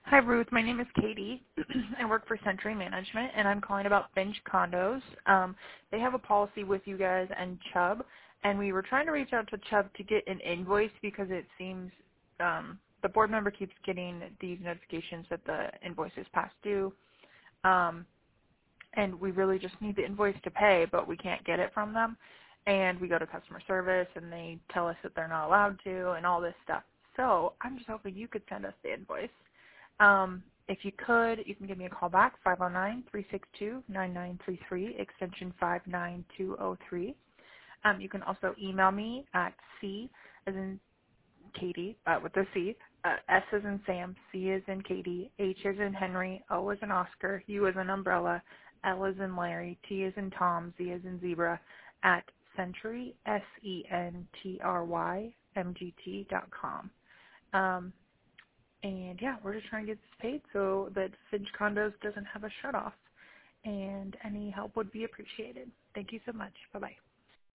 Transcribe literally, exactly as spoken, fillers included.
Hi, Ruth. My name is Katie. I work for Century Management, and I'm calling about Finch Condos. Um, they have a policy with you guys and Chubb, and we were trying to reach out to Chubb to get an invoice because it seems um, the board member keeps getting these notifications that the invoice is past due, um, and we really just need the invoice to pay, but we can't get it from them. And we go to customer service, and they tell us that they're not allowed to, and all this stuff. So I'm just hoping you could send us the invoice. Um, if you could, you can give me a call back, five oh nine, three six two, nine nine three three, extension five nine two oh three. Um, you can also email me at C as in Katie, uh, with a C, uh, S as in Sam, C as in Katie, H as in Henry, O as in Oscar, U as in Umbrella, L as in Larry, T as in Tom, Z as in Zebra, at Century, S E N T R Y, M G T dot com. Um, And yeah, we're just trying to get this paid so that Finch Condos doesn't have a shut off. And any help would be appreciated. Thank you so much. Bye-bye.